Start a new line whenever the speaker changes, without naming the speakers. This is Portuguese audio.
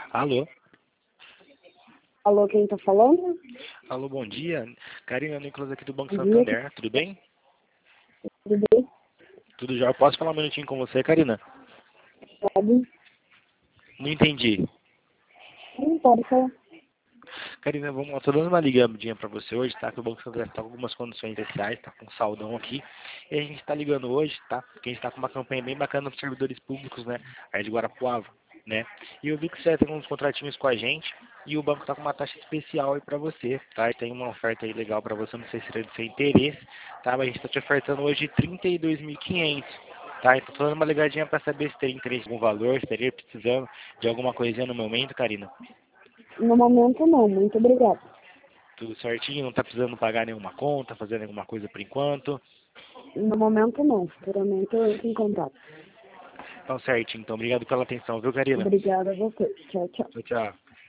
Alô?
Alô, quem tá falando?
Alô, bom dia. Karina, Nicolas aqui do Banco
Bom dia,
Santander, tudo bem?
tudo bem?
Tudo já. Posso falar um minutinho com você, Karina?
Pode?
Não entendi.
Sim, pode falar.
Karina, vamos lá, tô dando uma ligadinha pra você hoje, tá? Que o Banco Santander tá com algumas condições especiais, tá com um saldão aqui. E a gente tá ligando hoje, tá? Porque a gente tá com uma campanha bem bacana dos servidores públicos, né? Aí de Guarapuava, né? E eu vi que você tem uns contratinhos com a gente e o banco tá com uma taxa especial aí pra você, tá? E tem uma oferta aí legal pra você, não sei se seria do seu interesse, tá? Mas a gente tá te ofertando hoje 32.500. Tá, então tô dando uma ligadinha pra saber se teria interesse em algum valor, se teria precisando de alguma coisinha no momento, Karina.
No momento não, muito obrigada.
Tudo certinho, não tá precisando pagar nenhuma conta, fazendo alguma coisa por enquanto.
No momento não, futuramente eu entro em contato.
Então certinho, então obrigado pela atenção, viu, Karina?
Obrigada a você. Tchau, tchau.
Tchau, tchau.